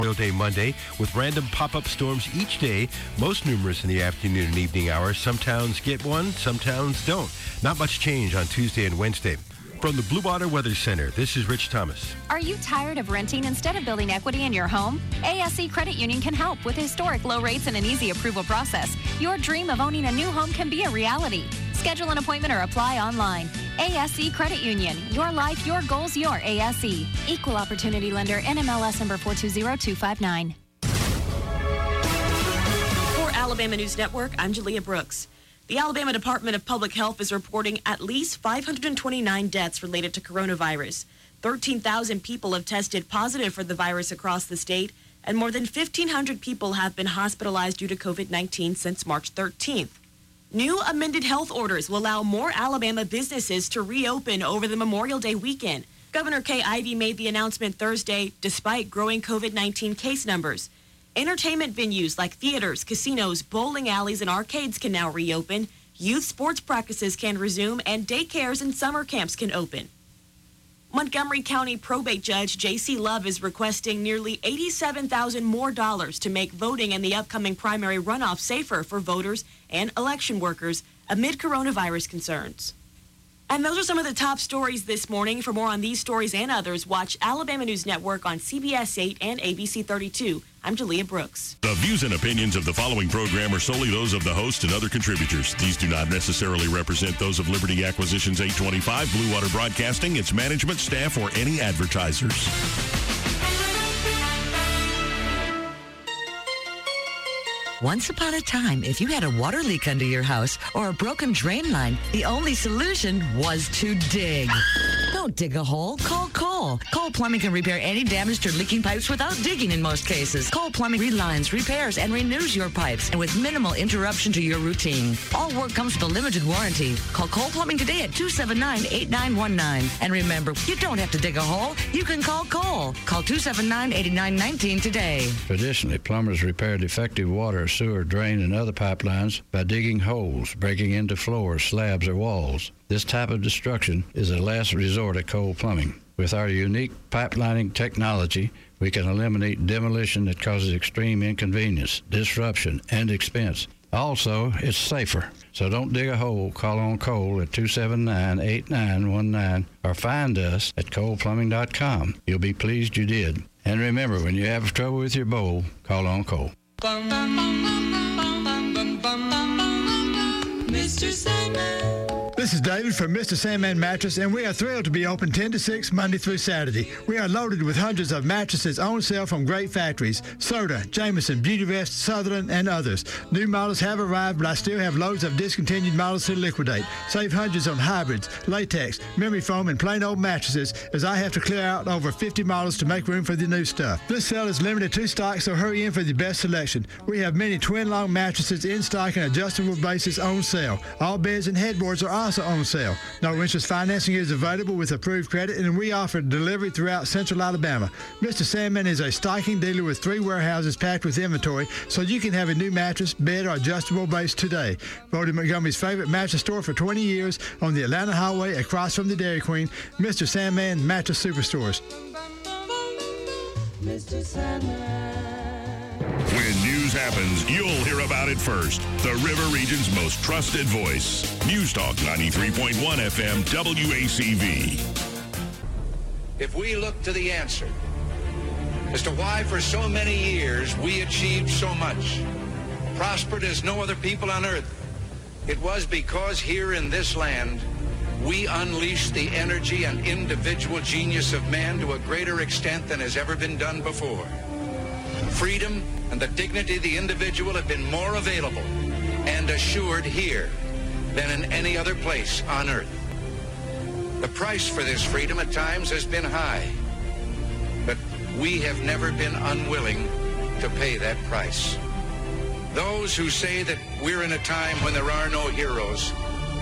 Memorial Day Monday with random pop-up storms each day, most numerous in the afternoon and evening hours. Some towns get one, some towns don't. Not much change on Tuesday and Wednesday. From the Blue Water Weather Center, this is Rich Thomas. Are you tired of renting instead of building equity in your home? ASC Credit Union can help with historic low rates and an easy approval process. Your dream of owning a new home can be a reality. Schedule an appointment or apply online. ASC Credit Union. Your life, your goals, your ASC. Equal Opportunity Lender. NMLS number 420259. For Alabama News Network, I'm Jalea Brooks. The Alabama Department of Public Health is reporting at least 529 deaths related to coronavirus. 13,000 people have tested positive for the virus across the state, and more than 1,500 people have been hospitalized due to COVID-19 since March 13th. New amended health orders will allow more Alabama businesses to reopen over the Memorial Day weekend. Governor Kay Ivey made the announcement Thursday despite growing COVID-19 case numbers. Entertainment venues like theaters, casinos, bowling alleys, and arcades can now reopen. Youth sports practices can resume, and daycares and summer camps can open. Montgomery County probate judge J.C. Love is requesting nearly $87,000 more to make voting in the upcoming primary runoff safer for voters and election workers amid coronavirus concerns. And those are some of the top stories this morning. For more on these stories and others, watch Alabama News Network on CBS 8 and ABC 32. I'm Jalea Brooks. The views and opinions of the following program are solely those of the host and other contributors. These do not necessarily represent those of Liberty Acquisitions 825, Blue Water Broadcasting, its management, staff, or any advertisers. Once upon a time, if you had a water leak under your house or a broken drain line, the only solution was to dig. Don't dig a hole. Call Cole. Cole Plumbing can repair any damaged or leaking pipes without digging in most cases. Cole Plumbing relines, repairs, and renews your pipes, and with minimal interruption to your routine. All work comes with a limited warranty. Call Cole Plumbing today at 279-8919. And remember, you don't have to dig a hole. You can call Cole. Call 279-8919 today. Traditionally, plumbers repair defective water, sewer, drain, and other pipelines by digging holes, breaking into floors, slabs, or walls. This type of destruction is a last resort at Cole Plumbing. With our unique pipelining technology, we can eliminate demolition that causes extreme inconvenience, disruption, and expense. Also, it's safer. So don't dig a hole. Call on Cole at 279-8919 or find us at coleplumbing.com. You'll be pleased you did. And remember, when you have trouble with your bowl, call on Cole. Mr. Sandman. This is David from Mr. Sandman Mattress, and we are thrilled to be open 10 to 6 Monday through Saturday. We are loaded with hundreds of mattresses on sale from great factories: Serta, Jameson, Beautyrest, Sutherland, and others. New models have arrived, but I still have loads of discontinued models to liquidate. Save hundreds on hybrids, latex, memory foam, and plain old mattresses, as I have to clear out over 50 models to make room for the new stuff. This sale is limited to stock, so hurry in for the best selection. We have many twin-long mattresses in stock and adjustable bases on sale. All beds and headboards are also on sale. No interest financing is available with approved credit, and we offer delivery throughout Central Alabama. Mr. Sandman is a stocking dealer with 3 warehouses packed with inventory, so you can have a new mattress, bed, or adjustable base today. Voted Montgomery's favorite mattress store for 20 years on the Atlanta Highway across from the Dairy Queen. Mr. Sandman Mattress Superstores. Mr. Sandman. When news happens, you'll hear about it first. The River Region's most trusted voice. News Talk 93.1 FM WACV. If we look to the answer as to why for so many years we achieved so much, prospered as no other people on earth, it was because here in this land we unleashed the energy and individual genius of man to a greater extent than has ever been done before. Freedom and the dignity of the individual have been more available and assured here than in any other place on earth. The price for this freedom at times has been high, but we have never been unwilling to pay that price. Those who say that we're in a time when there are no heroes,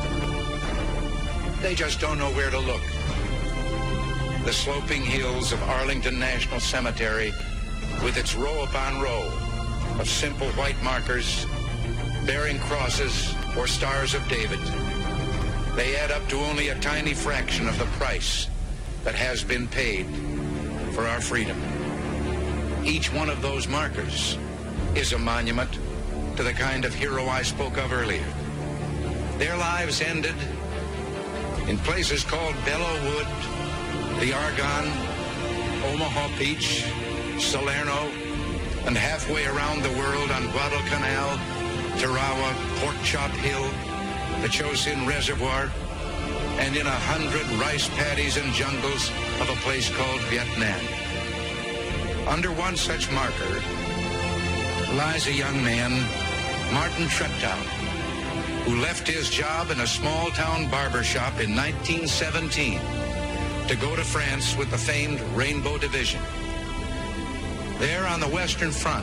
they just don't know where to look. The sloping hills of Arlington National Cemetery, with its row upon row of simple white markers bearing crosses or stars of David, they add up to only a tiny fraction of the price that has been paid for our freedom. Each one of those markers is a monument to the kind of hero I spoke of earlier. Their lives ended in places called Belleau Wood, the Argonne, Omaha Beach, Salerno, and halfway around the world on Guadalcanal, Tarawa, Pork Chop Hill, the Chosin Reservoir, and in 100 rice paddies and jungles of a place called Vietnam. Under one such marker lies a young man, Martin Treptow, who left his job in a small-town barber shop in 1917 to go to France with the famed Rainbow Division. There on the Western Front,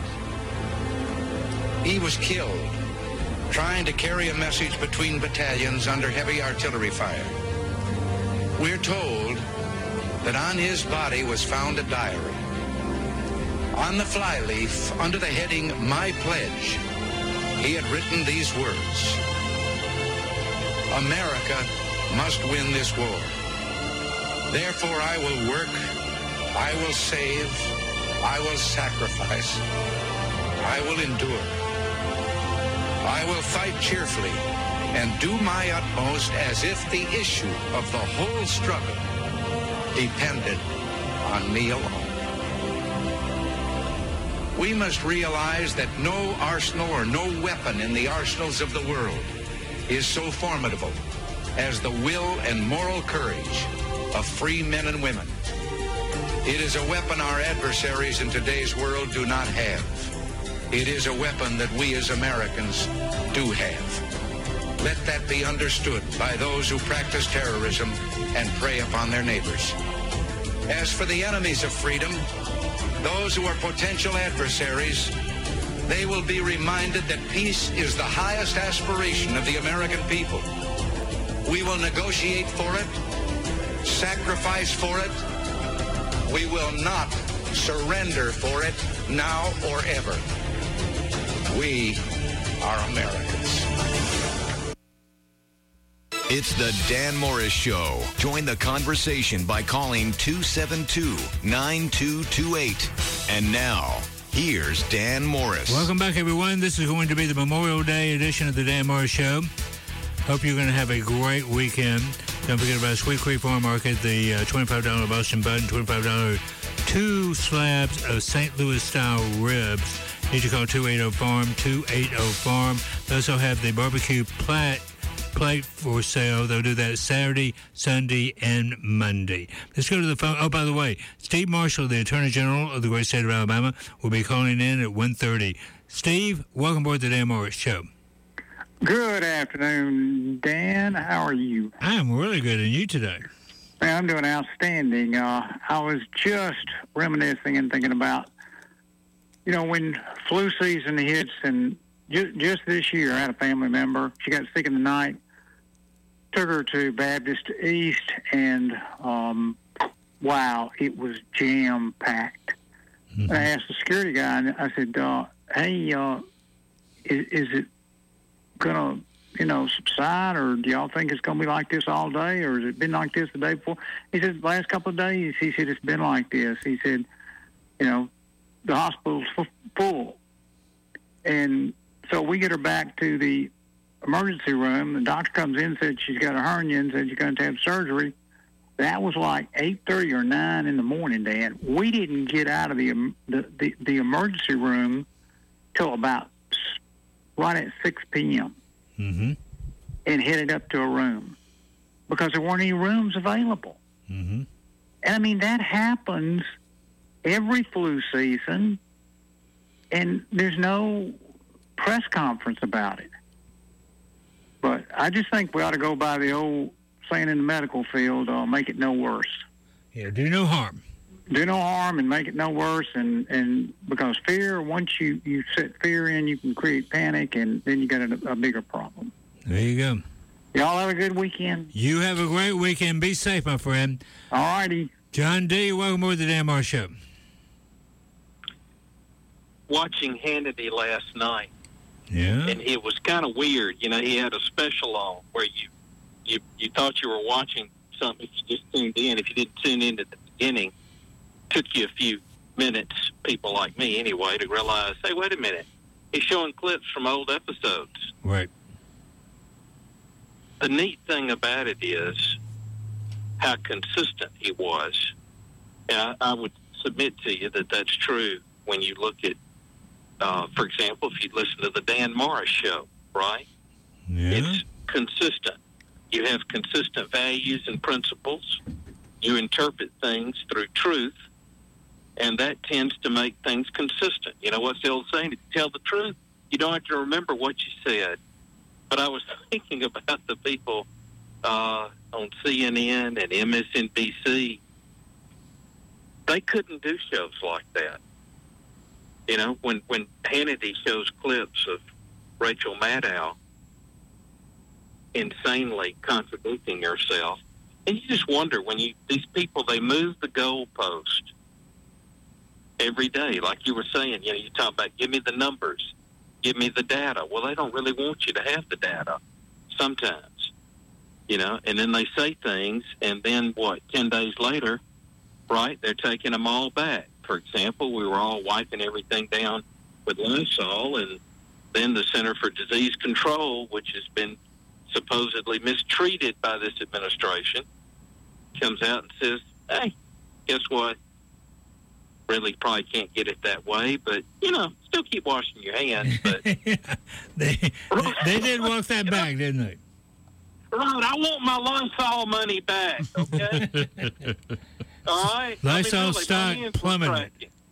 he was killed trying to carry a message between battalions under heavy artillery fire. We're told that on his body was found a diary. On the flyleaf, under the heading, My Pledge, he had written these words: America must win this war. Therefore I will work, I will save, I will sacrifice, I will endure. I will fight cheerfully and do my utmost as if the issue of the whole struggle depended on me alone. We must realize that no arsenal or no weapon in the arsenals of the world is so formidable as the will and moral courage of free men and women. It is a weapon our adversaries in today's world do not have. It is a weapon that we as Americans do have. Let that be understood by those who practice terrorism and prey upon their neighbors. As for the enemies of freedom, those who are potential adversaries, they will be reminded that peace is the highest aspiration of the American people. We will negotiate for it, sacrifice for it. We will not surrender for it now or ever. We are Americans. It's the Dan Morris Show. Join the conversation by calling 272-9228. And now, here's Dan Morris. Welcome back, everyone. This is going to be the Memorial Day edition of the Dan Morris Show. Hope you're going to have a great weekend. Don't forget about Sweet Creek Farm Market, the $25 Boston Button, $25 2 slabs of St. Louis-style ribs. Need to call 280-FARM, 280-FARM. They also have the barbecue plate for sale. They'll do that Saturday, Sunday, and Monday. Let's go to the phone. Oh, by the way, Steve Marshall, the Attorney General of the great state of Alabama, will be calling in at 1:30. Steve, welcome aboard the Dan Morris Show. Good afternoon, Dan. How are you? I am really good. And you today? Man, I'm doing outstanding. I was just reminiscing and thinking about, when flu season hits, and just this year I had a family member. She got sick in the night, took her to Baptist East, and wow, it was jam-packed. Mm-hmm. I asked the security guy, and I said, hey, is it going to, subside, or do y'all think it's going to be like this all day, or has it been like this the day before? He said, the last couple of days, he said, it's been like this. He said, the hospital's full. And so we get her back to the emergency room. The doctor comes in, said she's got a hernia, and said she's going to have surgery. That was like 8:30 or 9 in the morning, Dan. We didn't get out of the emergency room till about right at 6 p.m. Mm-hmm. and headed up to a room because there weren't any rooms available. Mm-hmm. And, I mean, that happens every flu season, and there's no press conference about it. But I just think we ought to go by the old saying in the medical field, make it no worse. Yeah, do no harm. Do no harm and make it no worse, and because fear, once you set fear in, you can create panic, and then you got a bigger problem. There you go. Y'all have a good weekend. You have a great weekend. Be safe, my friend. All righty. John D., welcome aboard the Dan Morris Show. Watching Hannity last night. Yeah. And it was kind of weird. He had a special on where you thought you were watching something if you just tuned in. If you didn't tune in at the beginning, took you a few minutes, people like me anyway, to realize, hey, wait a minute, he's showing clips from old episodes. Right. The neat thing about it is how consistent he was. And I would submit to you that that's true when you look at, for example, if you listen to the Dan Morris show, right? Yeah. It's consistent. You have consistent values and principles. You interpret things through truth, and that tends to make things consistent. You know what's the old saying? If you tell the truth, you don't have to remember what you said. But I was thinking about the people on CNN and MSNBC. They couldn't do shows like that. You know, when Hannity shows clips of Rachel Maddow insanely contradicting herself, and you just wonder when these people, they move the goalpost every day, like you were saying. You know, you talk about, give me the numbers, give me the data. Well, they don't really want you to have the data sometimes, you know, and then they say things, and then 10 days later, right, they're taking them all back. For example, we were all wiping everything down with Lysol, and then the Center for Disease Control, which has been supposedly mistreated by this administration, comes out and says, hey, guess what? Really probably can't get it that way, but, you know, still keep washing your hands. But they did walk that back, didn't they? Right, I want my Lysol money back, okay? All right? Lysol stock plummeted.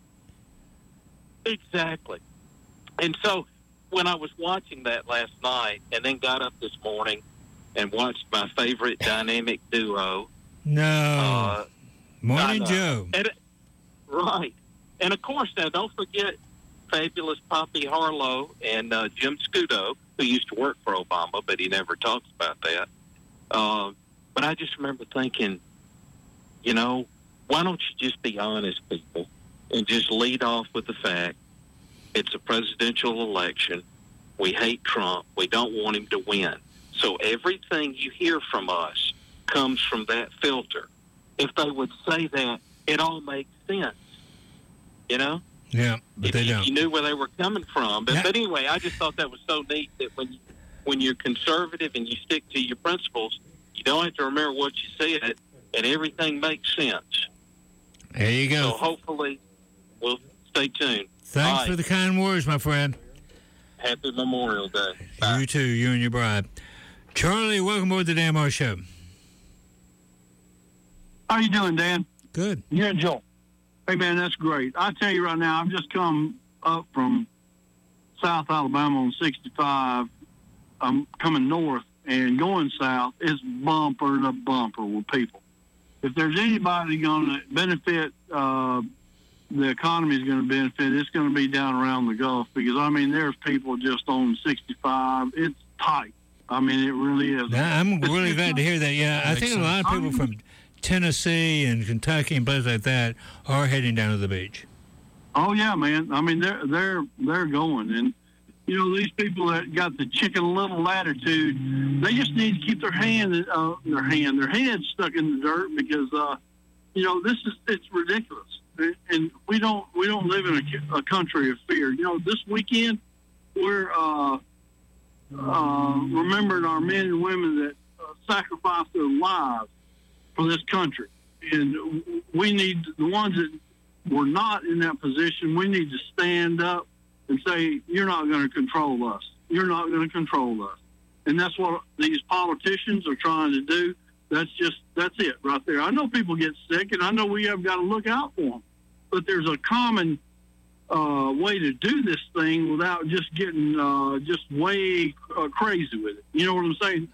Exactly. And so when I was watching that last night and then got up this morning and watched my favorite dynamic duo. No. Morning Joe. Right. And, of course, now don't forget fabulous Poppy Harlow and Jim Scudo, who used to work for Obama, but he never talks about that. But I just remember thinking, you know, why don't you just be honest, people, and just lead off with the fact it's a presidential election. We hate Trump. We don't want him to win. So everything you hear from us comes from that filter. If they would say that, it all makes sense, you know? Yeah, but they don't. You knew where they were coming from. But anyway, I just thought that was so neat that when you're conservative and you stick to your principles, you don't have to remember what you said, and everything makes sense. There you go. So hopefully we'll stay tuned. Thanks for the kind words, my friend. Happy Memorial Day. Bye. You too, you and your bride. Charlie, welcome aboard the Dan Morris Show. How you doing, Dan? Good. Yeah, Joel. Hey, man, that's great. I tell you right now, I've just come up from South Alabama on 65. I'm coming north, and going south is bumper to bumper with people. If there's anybody going to benefit, the economy is going to benefit, it's going to be down around the Gulf, because, I mean, there's people just on 65. It's tight. I mean, it really is. I'm really glad to hear that. Yeah, I think a lot of people from Tennessee and Kentucky and places like that are heading down to the beach. Oh yeah, man. I mean, they're going, and you know, these people that got the Chicken Little attitude, they just need to keep their head stuck in the dirt, because you know, it's ridiculous, and we don't live in a country of fear. You know, this weekend we're remembering our men and women that sacrificed their lives for this country, and we need the ones that were not in that position. We need to stand up and say, you're not going to control us. You're not going to control us. And that's what these politicians are trying to do. That's it right there. I know people get sick, and I know we have got to look out for them, but there's a common way to do this thing without just getting just way crazy with it. You know what I'm saying?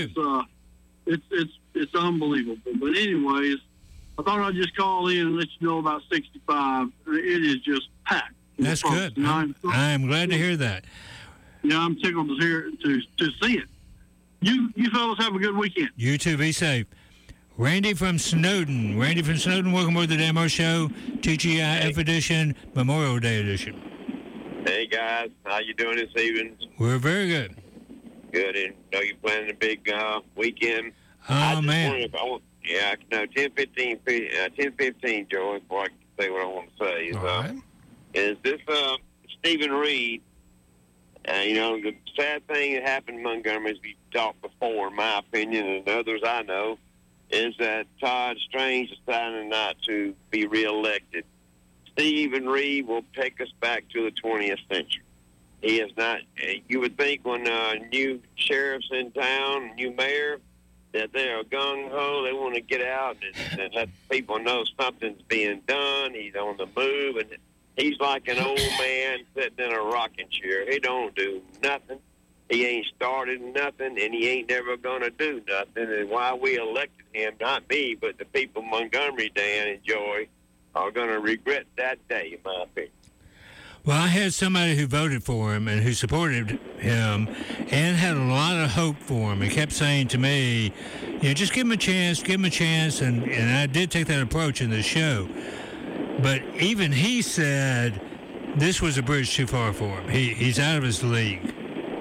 It's unbelievable. But anyways, I thought I'd just call in and let you know about 65. It is just packed. That's good. I'm glad to hear that. Yeah, I'm tickled to see it. You fellas have a good weekend. You too. Be safe. Randy from Snowden. Welcome aboard the Dan Morris Show, TGIF edition, Memorial Day edition. Hey, guys. How you doing this evening? We're very good. Good. And know you're planning a big weekend. Oh, man. 10:15, Joey, before say what I want to say. All right. Is this Stephen Reed? The sad thing that happened in Montgomery, as we talked before, in my opinion, and others I know, is that Todd Strange decided not to be reelected. Stephen Reed will take us back to the 20th century. He is not. You would think when new sheriff's in town, new mayor, that they are gung-ho. They want to get out and let people know something's being done. He's on the move, and he's like an old man sitting in a rocking chair. He don't do nothing. He ain't started nothing, and he ain't never going to do nothing. And why we elected him, not me, but the people of Montgomery, Dan and Joy, are going to regret that day, in my opinion. Well, I had somebody who voted for him and who supported him and had a lot of hope for him and kept saying to me, just give him a chance, and I did take that approach in the show. But even he said this was a bridge too far for him. He's out of his league.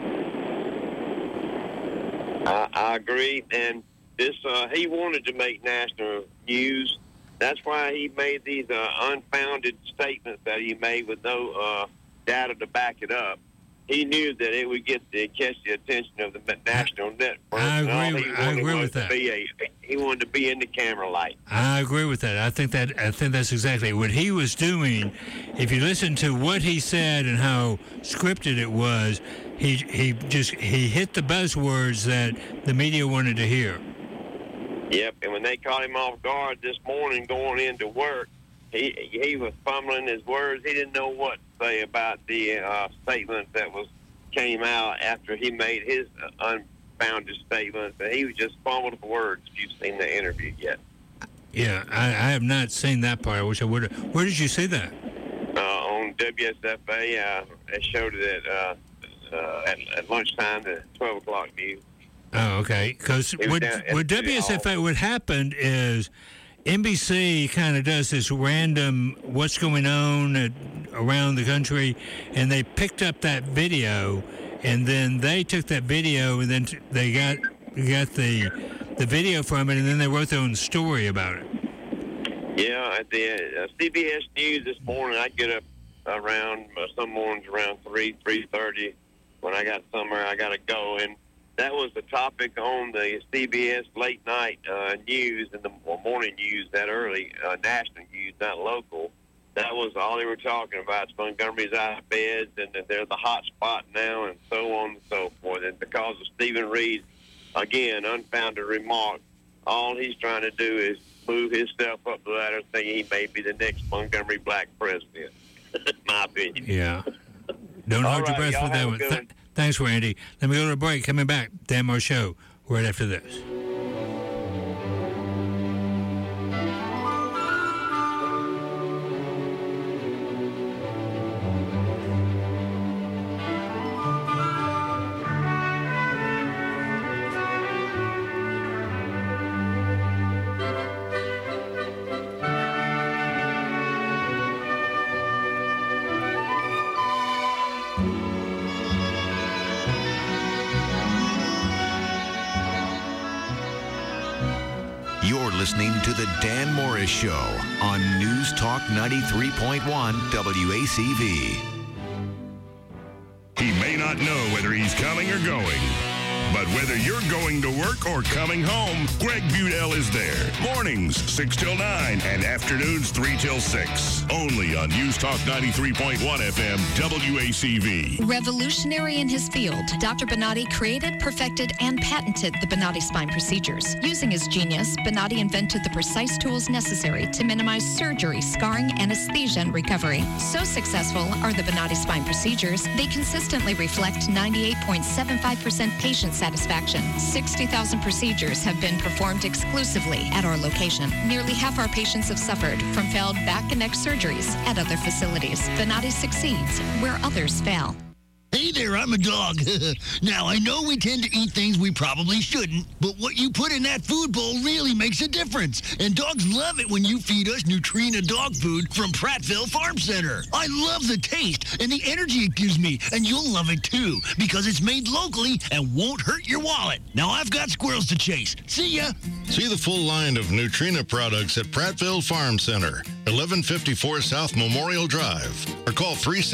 I agree, and this he wanted to make national news. That's why he made these unfounded statements that he made with no data to back it up. He knew that it would catch the attention of the national network. I agree with that. He wanted to be in the camera light. I agree with that. I think that's exactly what he was doing. If you listen to what he said and how scripted it was, he hit the buzzwords that the media wanted to hear. Yep, and when they caught him off guard this morning going into work, he was fumbling his words. He didn't know what to say about the statement that came out after he made his unfounded statements. And he was just fumbling for words. If you've seen the interview yet? Yeah, I have not seen that part. I wish I would have. Where did you see that? On WSFA. They showed it at lunchtime, the 12 o'clock news. Oh, okay. Because what WSFA, what happened is NBC kind of does this random what's going on around the country, and they picked up that video, and then they took that video, and then they got the video from it, and then they wrote their own story about it. Yeah, at the CBS News this morning, I get up around some mornings around 3:30 when I got somewhere I got to go, and that was the topic on the CBS late night news and the morning news that early, national news, not local. That was all they were talking about. Montgomery's out of beds, and they're the hot spot now, and so on and so forth. And because of Stephen Reed's, again, unfounded remark, all he's trying to do is move himself up the ladder, thinking he may be the next Montgomery black president, in my opinion. Yeah. Don't hold your breath for that one. Thanks, Randy. Let me go to a break. Coming back, Dan Moore Show, right after this. Listening to the Dan Morris Show on News Talk 93.1 WACV. He may not know whether he's coming or going, but whether you're going to work or coming home, Greg Budell is there. Mornings, 6 till 9, and afternoons, 3 till 6. Only on News Talk 93.1 FM, WACV. Revolutionary in his field, Dr. Bonatti created, perfected, and patented the Bonatti spine procedures. Using his genius, Bonatti invented the precise tools necessary to minimize surgery, scarring, anesthesia, and recovery. So successful are the Bonatti spine procedures, they consistently reflect 98.75% patient satisfaction. 60,000 procedures have been performed exclusively at our location. Nearly half our patients have suffered from failed back and neck surgeries at other facilities. Bonatti succeeds where others fail. Hey there, I'm a dog. Now, I know we tend to eat things we probably shouldn't, but what you put in that food bowl really makes a difference. And dogs love it when you feed us Nutrena dog food from Prattville Farm Center. I love the taste and the energy it gives me, and you'll love it too, because it's made locally and won't hurt your wallet. Now, I've got squirrels to chase. See ya. See the full line of Nutrena products at Prattville Farm Center. 1154 South Memorial Drive, or call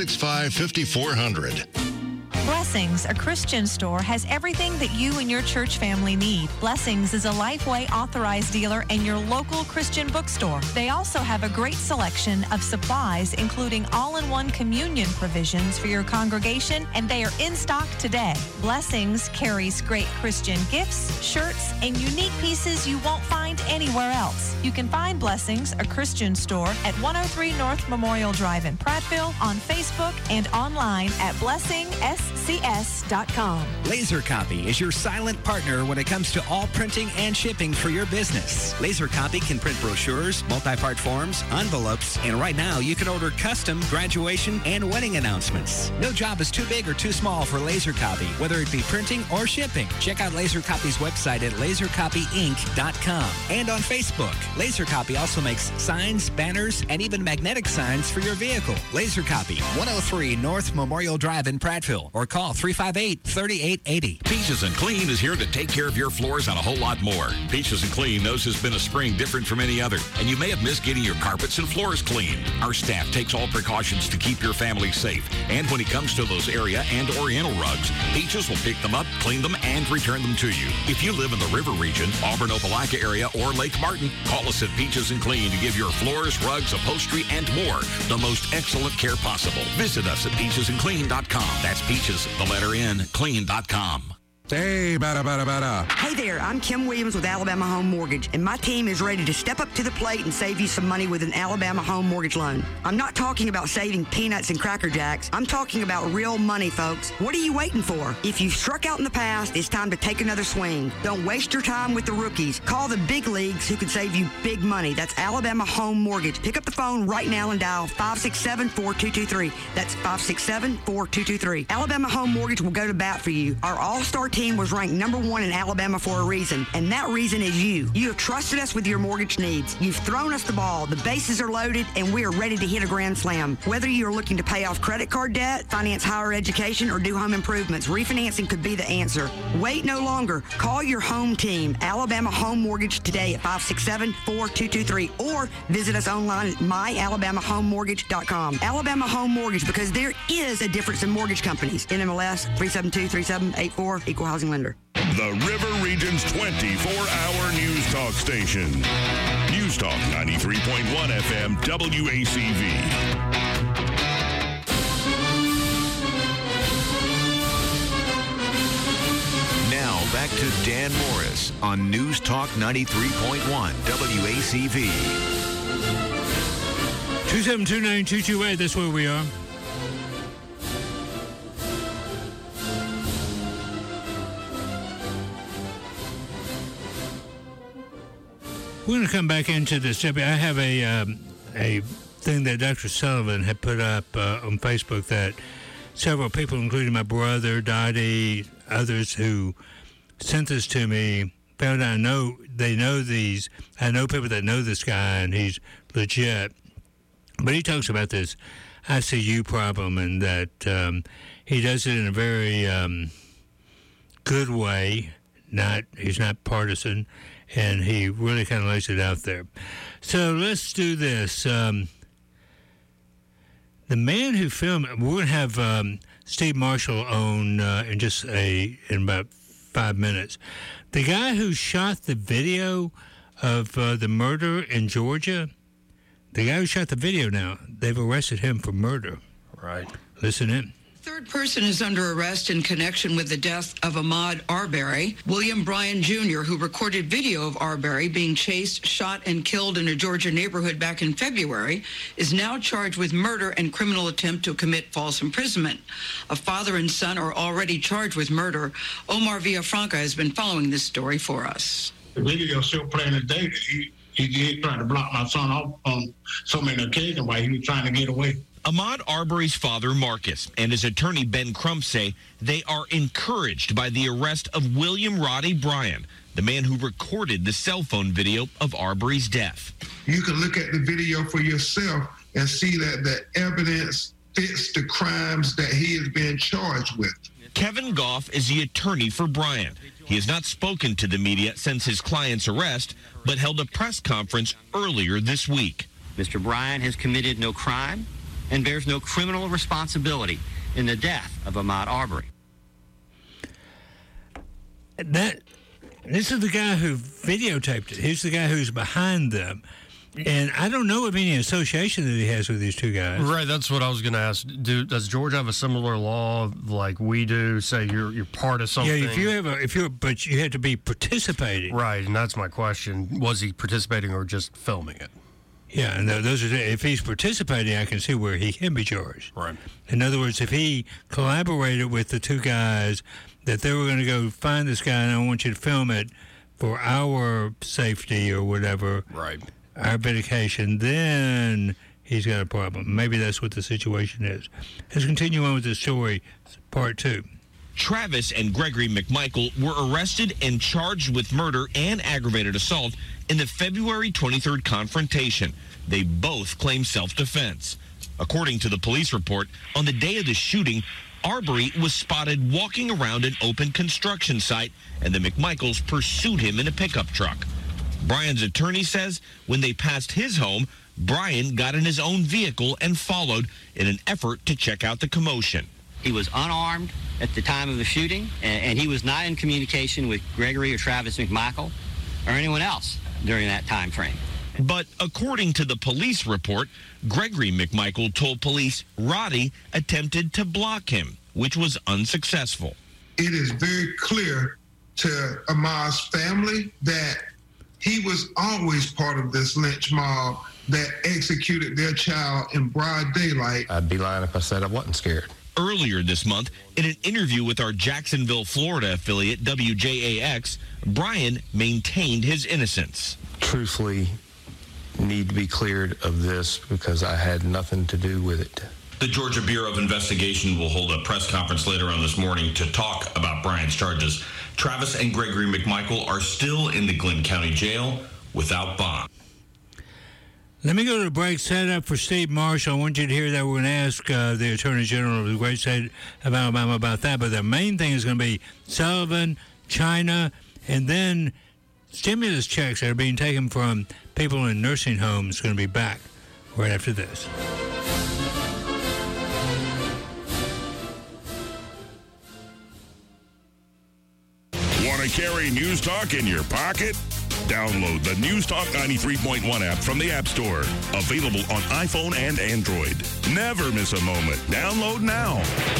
365-5400. Blessings, a Christian store, has everything that you and your church family need. Blessings is a Lifeway authorized dealer and your local Christian bookstore. They also have a great selection of supplies, including all-in-one communion provisions for your congregation, and they are in stock today. Blessings carries great Christian gifts, shirts, and unique pieces you won't find anywhere else. You can find Blessings, a Christian store, at 103 North Memorial Drive in Prattville, on Facebook, and online at blessingscs.com. Laser Copy is your silent partner when it comes to all printing and shipping for your business. Laser Copy can print brochures, multi-part forms, envelopes, and right now you can order custom graduation and wedding announcements. No job is too big or too small for Laser Copy, whether it be printing or shipping. Check out Laser Copy's website at lasercopyinc.com and on Facebook. Laser Copy also makes signs, banners, and even magnetic signs for your vehicle. Laser Copy, 103 North Memorial Drive in Prattville, or call 358-3880. Peaches and Clean is here to take care of your floors and a whole lot more. Peaches and Clean knows it's been a spring different from any other, and you may have missed getting your carpets and floors clean. Our staff takes all precautions to keep your family safe, and when it comes to those area and Oriental rugs, Peaches will pick them up, clean them, and return them to you. If you live in the River region, Auburn, Opelika area, or Lake Martin, call us at Peaches and Clean to give your floors, rugs, upholstery, and more the most excellent care possible. Visit us at peachesandclean.com. That's Peaches, the letter N, clean.com. Hey, Hey there, I'm Kim Williams with Alabama Home Mortgage, and my team is ready to step up to the plate and save you some money with an Alabama Home Mortgage loan. I'm not talking about saving peanuts and Cracker Jacks. I'm talking about real money, folks. What are you waiting for? If you've struck out in the past, it's time to take another swing. Don't waste your time with the rookies. Call the big leagues who can save you big money. That's Alabama Home Mortgage. Pick up the phone right now and dial 567-4223. That's 567-4223. Alabama Home Mortgage will go to bat for you. Our all-star team was ranked #1 in Alabama for a reason, and that reason is you. You have trusted us with your mortgage needs. You've thrown us the ball. The bases are loaded, and we are ready to hit a grand slam. Whether you are looking to pay off credit card debt, finance higher education, or do home improvements, refinancing could be the answer. Wait no longer. Call your home team, Alabama Home Mortgage, today at 567-4223, or visit us online at myalabamahomemortgage.com. Alabama Home Mortgage, because there is a difference in mortgage companies. NMLS 3723784, Equal Housing Lender. The River Region's 24-hour news talk station. News Talk 93.1 FM WACV. Now back to Dan Morris on News Talk 93.1 WACV. 2729228, that's where we are. We're going to come back into this. I have a thing that Dr. Sullivan had put up on Facebook that several people, including my brother, Dottie, others who sent this to me, found out they know these. I know people that know this guy, and he's legit. But he talks about this ICU problem, and that he does it in a very good way. He's not partisan. And he really kind of lays it out there. So let's do this. The man who filmed it, we're going to have Steve Marshall on in about 5 minutes. The guy who shot the video of the murder in Georgia, the guy who shot the video now, they've arrested him for murder. Right. Listen in. Third person is under arrest in connection with the death of Ahmaud Arbery. William Bryan Jr., who recorded video of Arbery being chased, shot, and killed in a Georgia neighborhood back in February, is now charged with murder and criminal attempt to commit false imprisonment. A father and son are already charged with murder. Omar Villafranca has been following this story for us. The video still playing today. He tried to block my son off on so many occasions while he was trying to get away. Ahmaud Arbery's father, Marcus, and his attorney, Ben Crump, say they are encouraged by the arrest of William Roddy Bryan, the man who recorded the cell phone video of Arbery's death. You can look at the video for yourself and see that the evidence fits the crimes that he is being charged with. Kevin Goff is the attorney for Bryan. He has not spoken to the media since his client's arrest, but held a press conference earlier this week. Mr. Bryan has committed no crime and bears no criminal responsibility in the death of Ahmaud Arbery. This is the guy who videotaped it. He's the guy who's behind them. And I don't know of any association that he has with these two guys. Right, that's what I was going to ask. Does Georgia have a similar law like we do? Say you're part of something. Yeah, but you had to be participating. Right, and that's my question. Was he participating or just filming it? Yeah, and those are, if he's participating, I can see where he can be charged. Right. In other words, if he collaborated with the two guys that they were going to go find this guy and I want you to film it for our safety or whatever. Right. Our medication, then he's got a problem. Maybe that's what the situation is. Let's continue on with the story, part 2. Travis and Gregory McMichael were arrested and charged with murder and aggravated assault in the February 23rd confrontation. They both claim self-defense. According to the police report, on the day of the shooting, Arbery was spotted walking around an open construction site, and the McMichaels pursued him in a pickup truck. Brian's attorney says when they passed his home, Brian got in his own vehicle and followed in an effort to check out the commotion. He was unarmed at the time of the shooting, and he was not in communication with Gregory or Travis McMichael or anyone else during that time frame. But according to the police report, Gregory McMichael told police Roddy attempted to block him, which was unsuccessful. It is very clear to Ahmaud's family that he was always part of this lynch mob that executed their child in broad daylight. I'd be lying if I said I wasn't scared. Earlier this month, in an interview with our Jacksonville, Florida affiliate, WJAX, Brian maintained his innocence. Truthfully, need to be cleared of this because I had nothing to do with it. The Georgia Bureau of Investigation will hold a press conference later on this morning to talk about Brian's charges. Travis and Gregory McMichael are still in the Glenn County Jail without bond. Let me go to the break. Set up for Steve Marshall. I want you to hear that. We're going to ask the Attorney General of the great state of Alabama about that. But the main thing is going to be Sullivan, China, and then stimulus checks that are being taken from people in nursing homes going to be back right after this. Want to carry News Talk in your pocket? Download the News Talk 93.1 app from the App Store. Available on iPhone and Android. Never miss a moment. Download now.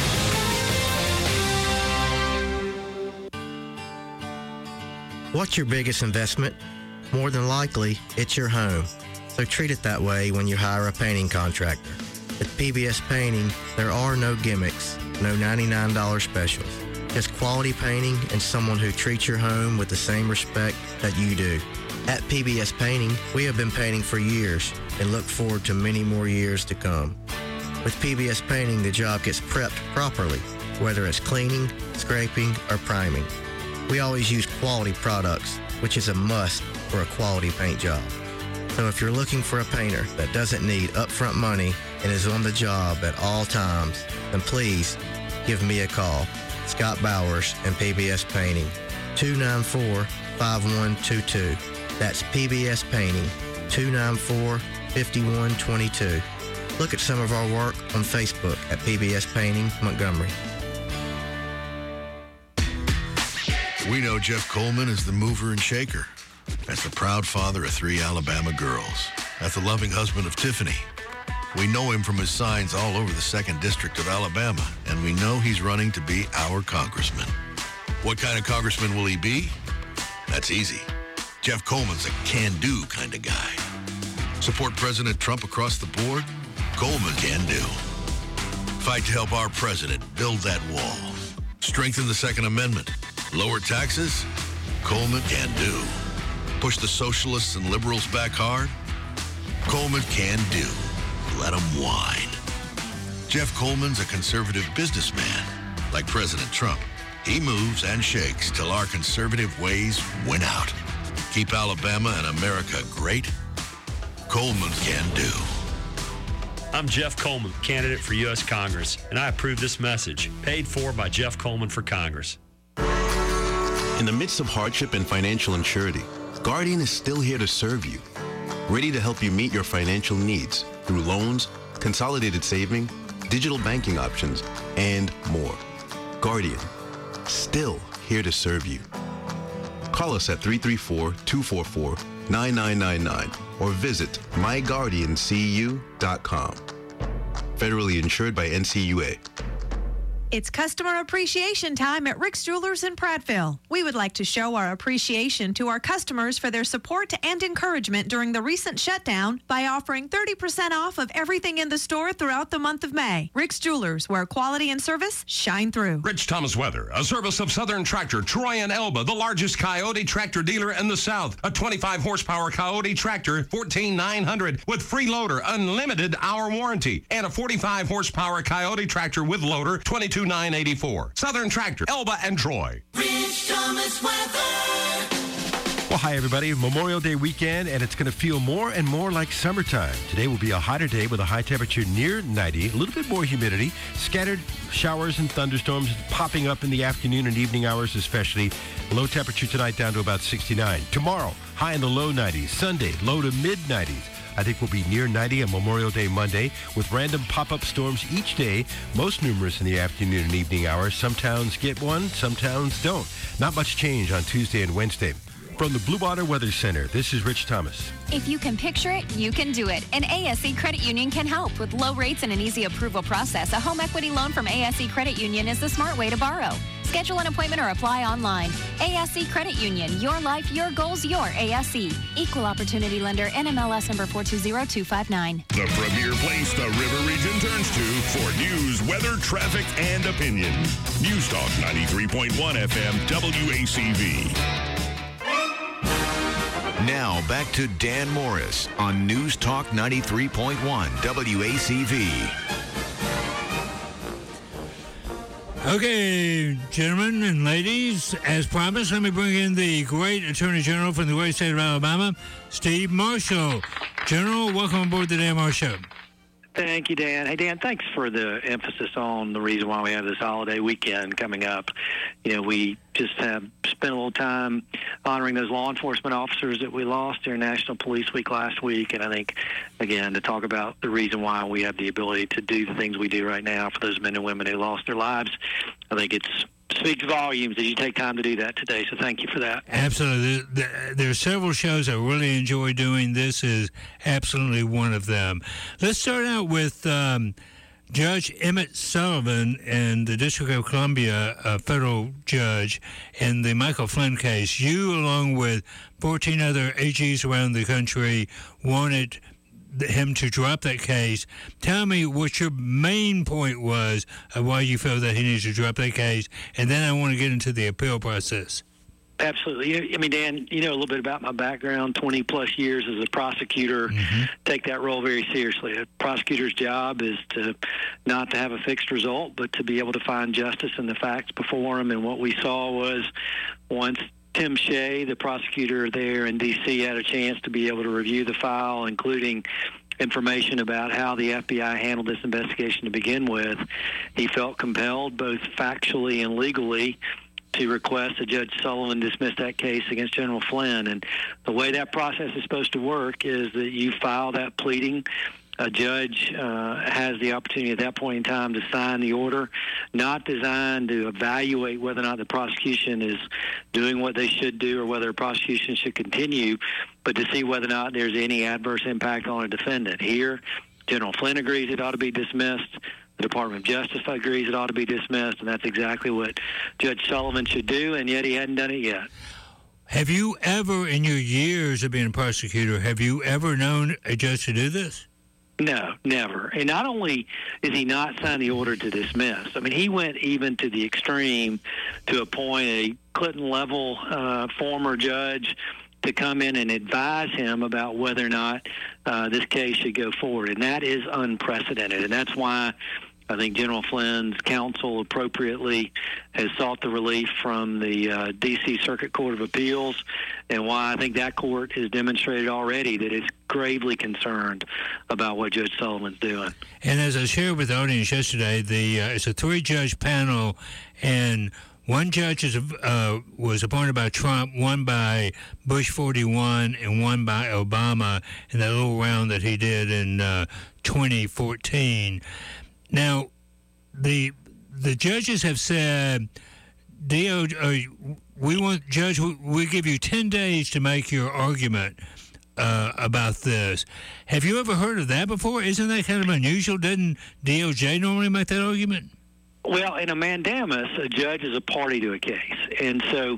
What's your biggest investment? More than likely, it's your home. So treat it that way when you hire a painting contractor. At PBS Painting, there are no gimmicks, no $99 specials. Just quality painting and someone who treats your home with the same respect that you do. At PBS Painting, we have been painting for years and look forward to many more years to come. With PBS Painting, the job gets prepped properly, whether it's cleaning, scraping, or priming. We always use quality products, which is a must for a quality paint job. So if you're looking for a painter that doesn't need upfront money and is on the job at all times, then please give me a call. Scott Bowers and PBS Painting, 294-5122. That's PBS Painting, 294-5122. Look at some of our work on Facebook at PBS Painting Montgomery. We know Jeff Coleman as the mover and shaker, as the proud father of 3 Alabama girls, as the loving husband of Tiffany. We know him from his signs all over the 2nd District of Alabama, and we know he's running to be our congressman. What kind of congressman will he be? That's easy. Jeff Coleman's a can-do kind of guy. Support President Trump across the board? Coleman can do. Fight to help our president build that wall. Strengthen the Second Amendment. Lower taxes? Coleman can do. Push the socialists and liberals back hard? Coleman can do. Let him whine. Jeff Coleman's a conservative businessman, like President Trump. He moves and shakes till our conservative ways win out. Keep Alabama and America great? Coleman can do. I'm Jeff Coleman, candidate for U.S. Congress, and I approve this message, paid for by Jeff Coleman for Congress. In the midst of hardship and financial uncertainty, Guardian is still here to serve you. ready to help you meet your financial needs through loans, consolidated saving, digital banking options, and more. Guardian, still here to serve you. Call us at 334-244-9999 or visit myguardiancu.com. Federally insured by NCUA. It's customer appreciation time at Rick's Jewelers in Prattville. We would like to show our appreciation to our customers for their support and encouragement during the recent shutdown by offering 30% off of everything in the store throughout the month of May. Rick's Jewelers, where quality and service shine through. Rich Thomas Weather, a service of Southern Tractor, Troy and Elba, the largest Coyote tractor dealer in the South. A 25-horsepower Coyote tractor, $14,900 with free loader, unlimited hour warranty. And a 45-horsepower Coyote tractor with loader, $22,984. Southern Tractor, Elba and Troy. Rich Thomas Weather. Well, hi, everybody. Memorial Day weekend, and it's going to feel more and more like summertime. Today will be a hotter day with a high temperature near 90, a little bit more humidity, scattered showers and thunderstorms popping up in the afternoon and evening hours especially. Low temperature tonight down to about 69. Tomorrow, high in the low 90s. Sunday, low to mid 90s. I think we'll be near 90 on Memorial Day Monday with random pop-up storms each day, most numerous in the afternoon and evening hours. Some towns get one, some towns don't. Not much change on Tuesday and Wednesday. From the Blue Water Weather Center, this is Rich Thomas. If you can picture it, you can do it. And ASE Credit Union can help. With low rates and an easy approval process, a home equity loan from ASE Credit Union is the smart way to borrow. Schedule an appointment or apply online. ASE Credit Union, your life, your goals, your ASE. Equal Opportunity Lender, NMLS number 420259. The premier place the River Region turns to for news, weather, traffic, and opinion. News Talk 93.1 FM WACV. Now back to Dan Morris on News Talk 93.1 WACV. Okay, gentlemen and ladies, as promised, let me bring in the great Attorney General from the great state of Alabama, Steve Marshall. General, welcome aboard the Dan Morris Show. Thank you, Dan. Hey, Dan, thanks for the emphasis on the reason why we have this holiday weekend coming up. You know, we just have spent a little time honoring those law enforcement officers that we lost during National Police Week last week. And I think, again, to talk about the reason why we have the ability to do the things we do right now for those men and women who lost their lives, I think it speaks volumes that you take time to do that today. So thank you for that. Absolutely. There are several shows I really enjoy doing. This is absolutely one of them. Let's start out with Judge Emmett Sullivan in the District of Columbia, a federal judge, in the Michael Flynn case. You, along with 14 other AGs around the country, wanted him to drop that case. Tell me what your main point was of why you felt that he needs to drop that case, and then I want to get into the appeal process. Absolutely. I mean, Dan, you know a little bit about my background, 20-plus years as a prosecutor. Take that role very seriously. A prosecutor's job is to not to have a fixed result, but to be able to find justice in the facts before him. And what we saw was once Tim Shea, the prosecutor there in D.C., had a chance to be able to review the file, including information about how the FBI handled this investigation to begin with, he felt compelled, both factually and legally, to request that Judge Sullivan dismiss that case against General Flynn. And the way that process is supposed to work is that you file that pleading. A judge has the opportunity at that point in time to sign the order, not designed to evaluate whether or not the prosecution is doing what they should do or whether a prosecution should continue, but to see whether or not there's any adverse impact on a defendant. Here, General Flynn agrees it ought to be dismissed. The Department of Justice agrees it ought to be dismissed, and that's exactly what Judge Sullivan should do, and yet he hadn't done it yet. Have you ever, in your years of being a prosecutor, have you ever known a judge to do this? No, never. And not only did he not sign the order to dismiss, I mean, he went even to the extreme to appoint a Clinton-level former judge to come in and advise him about whether or not this case should go forward. And that is unprecedented. And that's why I think General Flynn's counsel appropriately has sought the relief from the D.C. Circuit Court of Appeals, and why I think that court has demonstrated already that it's gravely concerned about what Judge Sullivan's doing. And as I shared with the audience yesterday, it's a three-judge panel, and One judge was appointed by Trump, one by Bush 41, and one by Obama in that little round that he did in 2014. Now, the judges have said, Judge, we give you 10 days to make your argument about this. Have you ever heard of that before? Isn't that kind of unusual? Doesn't DOJ normally make that argument? Well, in a mandamus, a judge is a party to a case. And so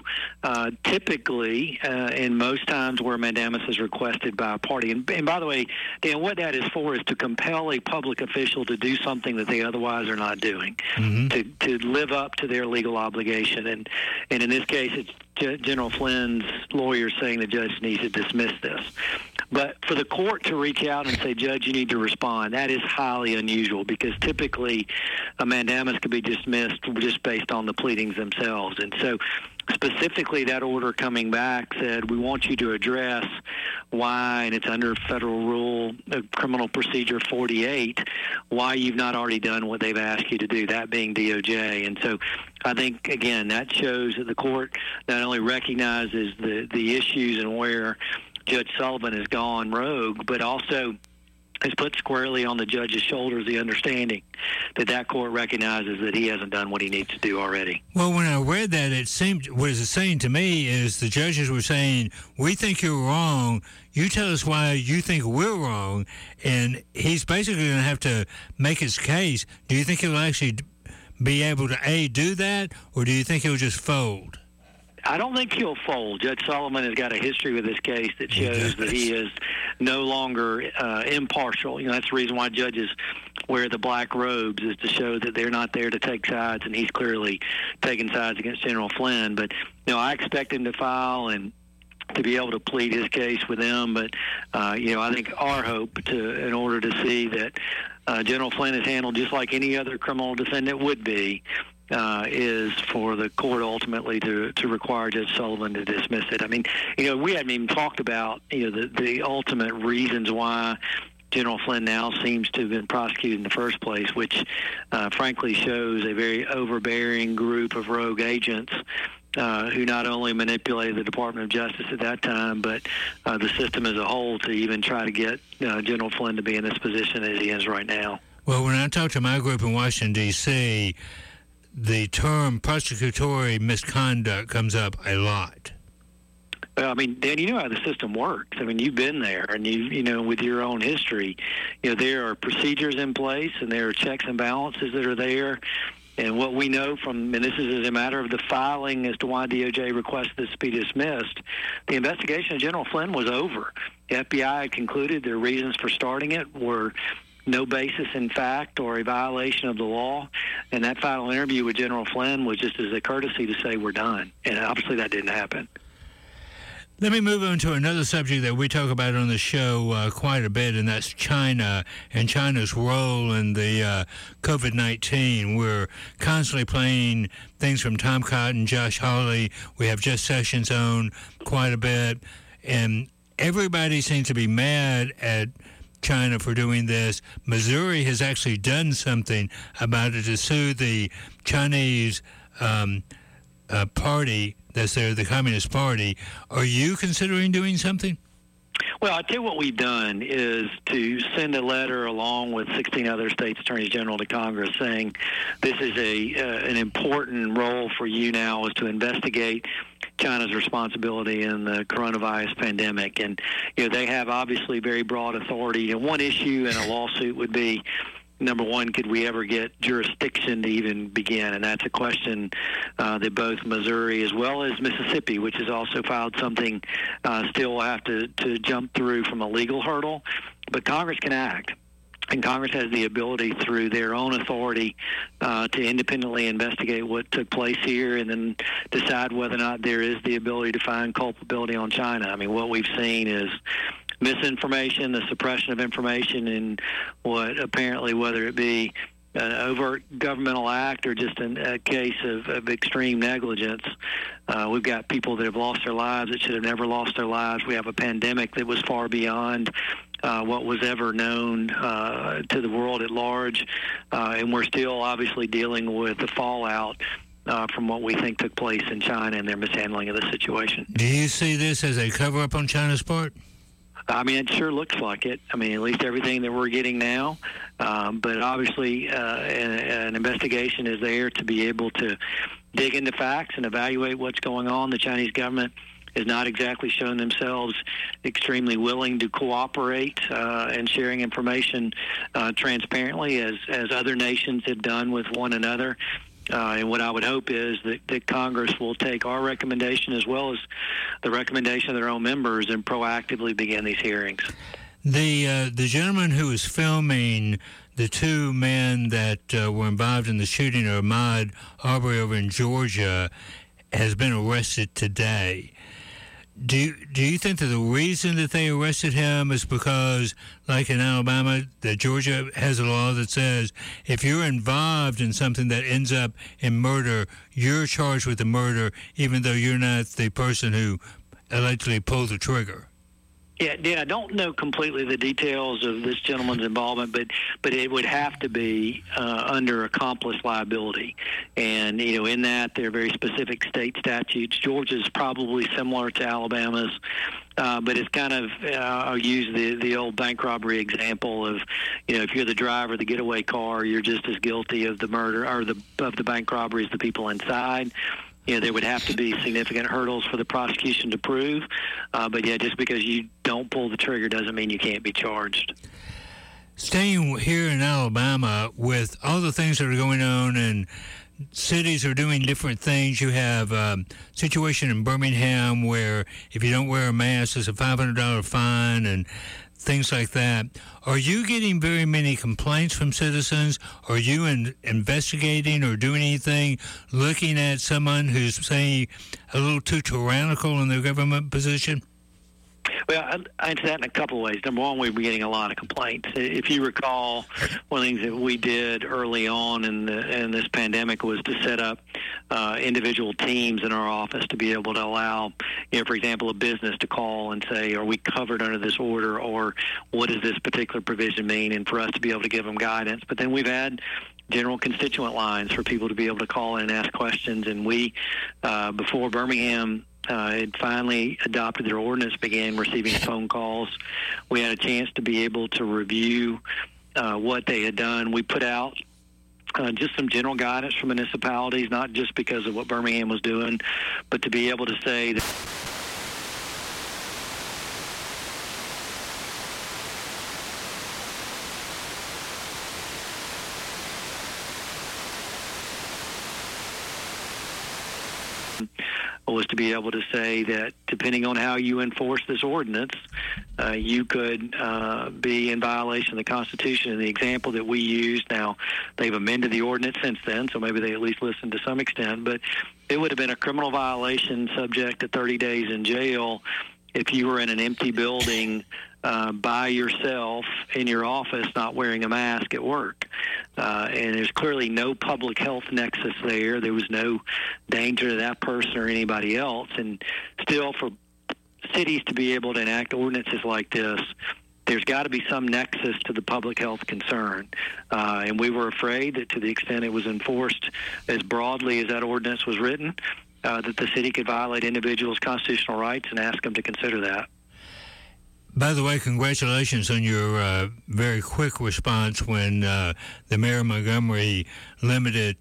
typically, and most times where a mandamus is requested by a party, and by the way, Dan, what that is for is to compel a public official to do something that they otherwise are not doing, to live up to their legal obligation. And in this case, it's General Flynn's lawyer saying the judge needs to dismiss this. But for the court to reach out and say, Judge, you need to respond, that is highly unusual, because typically a mandamus could be dismissed just based on the pleadings themselves. And so specifically that order coming back said, we want you to address why, and it's under Federal Rule Criminal Procedure 48, why you've not already done what they've asked you to do, that being DOJ. And so I think, again, that shows that the court not only recognizes the issues and where Judge Sullivan has gone rogue, but also has put squarely on the judge's shoulders the understanding that court recognizes that he hasn't done what he needs to do already. Well, when I read that, it seemed, what it's saying to me is the judges were saying, we think you're wrong, you tell us why you think we're wrong, and he's basically going to have to make his case. Do you think he'll actually be able to, A, do that, or do you think he'll just fold? I don't think he'll fold. Judge Sullivan has got a history with this case that shows that he is no longer impartial. You know, that's the reason why judges wear the black robes, is to show that they're not there to take sides, and he's clearly taking sides against General Flynn. But, you know, I expect him to file and to be able to plead his case with them. But, you know, I think our hope in order to see that General Flynn is handled just like any other criminal defendant would be, is for the court ultimately to require Judge Sullivan to dismiss it. I mean, you know, we hadn't even talked about, you know, the ultimate reasons why General Flynn now seems to have been prosecuted in the first place, which frankly shows a very overbearing group of rogue agents who not only manipulated the Department of Justice at that time, but the system as a whole to even try to get General Flynn to be in this position as he is right now. Well, when I talk to my group in Washington, D.C., the term prosecutorial misconduct comes up a lot. Well, I mean, Dan, you know how the system works. I mean, you've been there, and you know, with your own history, you know, there are procedures in place, and there are checks and balances that are there. And what we know from, and this is as a matter of the filing as to why DOJ requested this to be dismissed, the investigation of General Flynn was over. The FBI had concluded their reasons for starting it were no basis in fact or a violation of the law, and that final interview with General Flynn was just as a courtesy to say we're done, and obviously that didn't happen. Let me move on to another subject that we talk about on the show quite a bit, and that's China and China's role in the COVID-19. We're constantly playing things from Tom Cotton, Josh Hawley. We have Jeff Sessions on quite a bit, and everybody seems to be mad at China for doing this. Missouri has actually done something about it to sue the Chinese party that's there, the Communist Party. Are you considering doing something? Well, I tell you what we've done is to send a letter along with 16 other states' attorneys general to Congress saying this is an important role for you now, is to investigate China's responsibility in the coronavirus pandemic. And, you know, they have obviously very broad authority. And one issue in a lawsuit would be, number one, could we ever get jurisdiction to even begin? And that's a question that both Missouri as well as Mississippi, which has also filed something, still will have to jump through from a legal hurdle. But Congress can act. And Congress has the ability through their own authority to independently investigate what took place here and then decide whether or not there is the ability to find culpability on China. I mean, what we've seen is misinformation, the suppression of information, and what apparently, whether it be an overt governmental act or just a case of extreme negligence. We've got people that have lost their lives that should have never lost their lives. We have a pandemic that was far beyond what was ever known to the world at large, and we're still obviously dealing with the fallout from what we think took place in China and their mishandling of the situation. Do you see this as a cover-up on China's part? I mean, it sure looks like it. I mean, at least everything that we're getting now. But obviously, an investigation is there to be able to dig into facts and evaluate what's going on. The Chinese government has not exactly shown themselves extremely willing to cooperate and sharing information transparently as other nations have done with one another. And what I would hope is that Congress will take our recommendation as well as the recommendation of their own members and proactively begin these hearings. The gentleman who was filming the two men that were involved in the shooting of Ahmaud Arbery over in Georgia has been arrested today. Do you think that the reason that they arrested him is because, like in Alabama, that Georgia has a law that says if you're involved in something that ends up in murder, you're charged with the murder, even though you're not the person who allegedly pulled the trigger? Yeah, I don't know completely the details of this gentleman's involvement, but it would have to be under accomplice liability. And, in that, there are very specific state statutes. Georgia's probably similar to Alabama's, but it's kind of, I'll use the old bank robbery example of, if you're the driver of the getaway car, you're just as guilty of the murder or of the bank robbery as the people inside. There would have to be significant hurdles for the prosecution to prove. But, just because you don't pull the trigger doesn't mean you can't be charged. Staying here in Alabama, with all the things that are going on and cities are doing different things, you have a situation in Birmingham where if you don't wear a mask, it's a $500 fine and things like that. Are you getting very many complaints from citizens? Are you investigating or doing anything looking at someone who's, say, a little too tyrannical in their government position? Well, I answer that in a couple of ways. Number one, we've been getting a lot of complaints. If you recall, one of the things that we did early on in this pandemic was to set up individual teams in our office to be able to allow, for example, a business to call and say, are we covered under this order, or what does this particular provision mean, and for us to be able to give them guidance. But then we've had general constituent lines for people to be able to call in and ask questions. And we, before Birmingham had finally adopted their ordinance, began receiving phone calls. We had a chance to be able to review what they had done. We put out just some general guidance for municipalities, not just because of what Birmingham was doing, but to be able to say that was to be able to say that depending on how you enforce this ordinance, you could be in violation of the Constitution. And the example that we used, now they've amended the ordinance since then, so maybe they at least listened to some extent, but it would have been a criminal violation subject to 30 days in jail if you were in an empty building by yourself in your office not wearing a mask at work. And there's clearly no public health nexus there. There was no danger to that person or anybody else. And still, for cities to be able to enact ordinances like this, there's got to be some nexus to the public health concern. And we were afraid that to the extent it was enforced as broadly as that ordinance was written, that the city could violate individuals' constitutional rights and ask them to consider that. By the way, congratulations on your very quick response when the mayor of Montgomery limited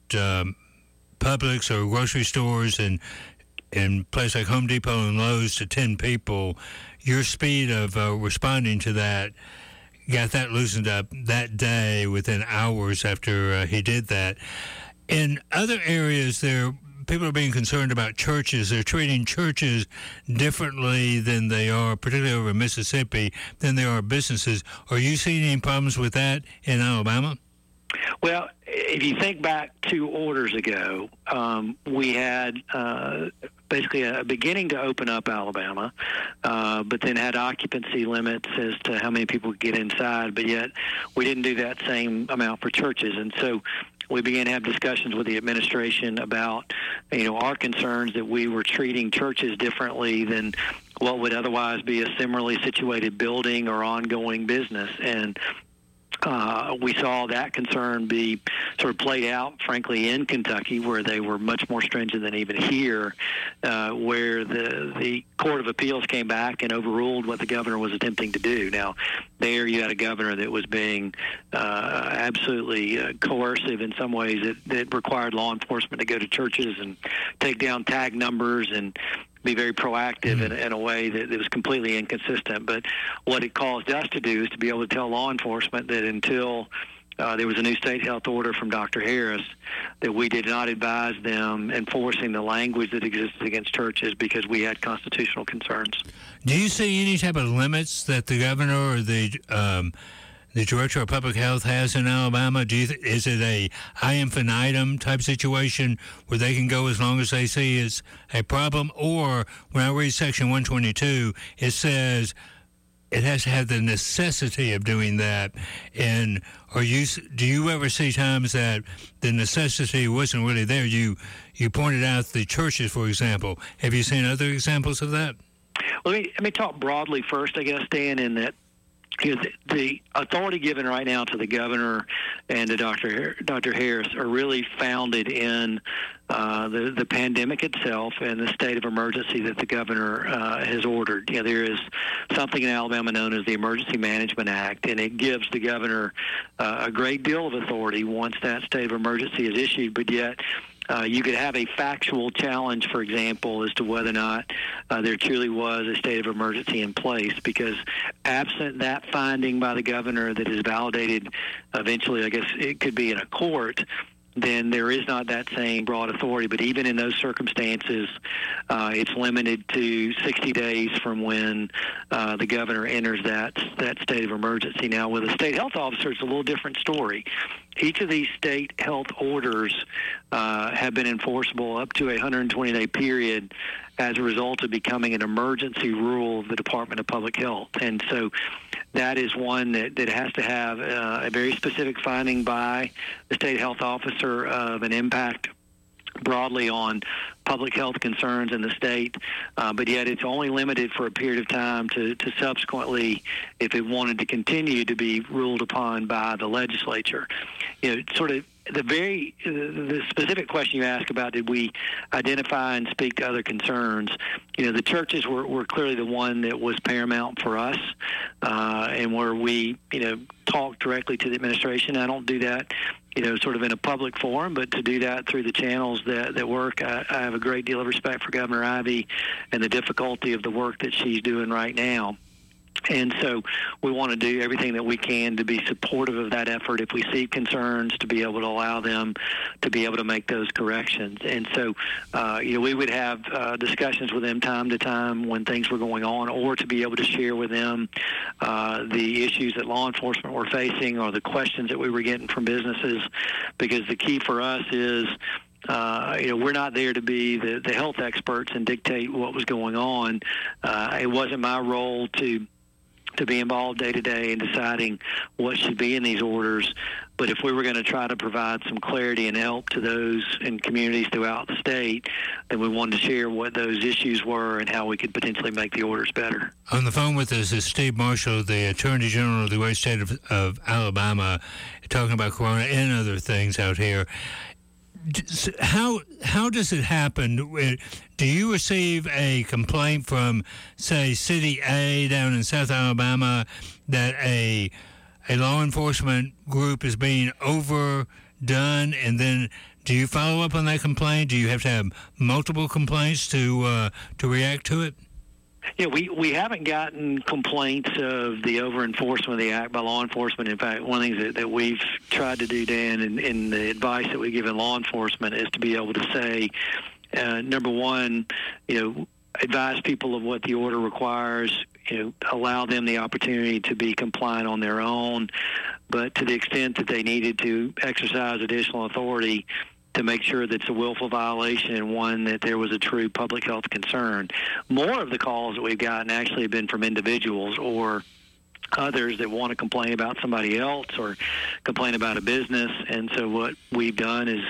Publix or grocery stores and in places like Home Depot and Lowe's to 10 people. Your speed of responding to that got that loosened up that day within hours after he did that. In other areas, people are being concerned about churches. They're treating churches differently than they are, particularly over in Mississippi, than they are businesses. Are you seeing any problems with that in Alabama? Well, if you think back 2 orders ago, we had basically a beginning to open up Alabama, but then had occupancy limits as to how many people could get inside, but yet we didn't do that same amount for churches. And so we began to have discussions with the administration about, our concerns that we were treating churches differently than what would otherwise be a similarly situated building or ongoing business. And we saw that concern be sort of played out, frankly, in Kentucky, where they were much more stringent than even here, where the Court of Appeals came back and overruled what the governor was attempting to do. Now, there you had a governor that was being absolutely coercive in some ways that required law enforcement to go to churches and take down tag numbers and be very proactive in a way that was completely inconsistent. But what it caused us to do is to be able to tell law enforcement that until there was a new state health order from Dr. Harris, that we did not advise them enforcing the language that existed against churches because we had constitutional concerns. Do you see any type of limits that the governor or the Director of Public Health has in Alabama? Is it a ad infinitum type situation where they can go as long as they see it's a problem? Or when I read Section 122, it says it has to have the necessity of doing that. And do you ever see times that the necessity wasn't really there? You pointed out the churches, for example. Have you seen other examples of that? Well, let me talk broadly first, I guess, Dan, in that the authority given right now to the governor and to Dr. Harris are really founded in the pandemic itself and the state of emergency that the governor has ordered. There is something in Alabama known as the Emergency Management Act, and it gives the governor a great deal of authority once that state of emergency is issued, but yet you could have a factual challenge, for example, as to whether or not there truly was a state of emergency in place, because absent that finding by the governor that is validated eventually, I guess it could be in a court, then there is not that same broad authority. But even in those circumstances, it's limited to 60 days from when the governor enters that state of emergency. Now, with a state health officer, it's a little different story. Each of these state health orders have been enforceable up to a 120-day period as a result of becoming an emergency rule of the Department of Public Health. And so that is one that has to have a very specific finding by the state health officer of an impact broadly on public health concerns in the state, but yet it's only limited for a period of time to subsequently, if it wanted to continue, to be ruled upon by the legislature. Sort of the specific question you asked about, did we identify and speak to other concerns? The churches were clearly the one that was paramount for us, and where we, talked directly to the administration. I don't do that, sort of in a public forum, but to do that through the channels that work. I have a great deal of respect for Governor Ivey and the difficulty of the work that she's doing right now. And so we want to do everything that we can to be supportive of that effort. If we see concerns, to be able to allow them to be able to make those corrections. And so, we would have discussions with them time to time when things were going on, or to be able to share with them the issues that law enforcement were facing or the questions that we were getting from businesses. Because the key for us is, we're not there to be the health experts and dictate what was going on. It wasn't my role to be involved day to day in deciding what should be in these orders. But if we were going to try to provide some clarity and help to those in communities throughout the state, then we wanted to share what those issues were and how we could potentially make the orders better. On the phone with us is Steve Marshall, the Attorney General of the great state of Alabama, talking about Corona and other things out here. How does it happen? Do you receive a complaint from, say, City A down in South Alabama that a law enforcement group is being overdone, and then do you follow up on that complaint? Do you have to have multiple complaints to react to it? Yeah, we haven't gotten complaints of the over-enforcement of the act by law enforcement. In fact, one of the things that we've tried to do, Dan, in the advice that we give in law enforcement is to be able to say, number one, advise people of what the order requires, allow them the opportunity to be compliant on their own, but to the extent that they needed to exercise additional authority, to make sure that it's a willful violation and one that there was a true public health concern. More of the calls that we've gotten actually have been from individuals or others that want to complain about somebody else or complain about a business. And so what we've done is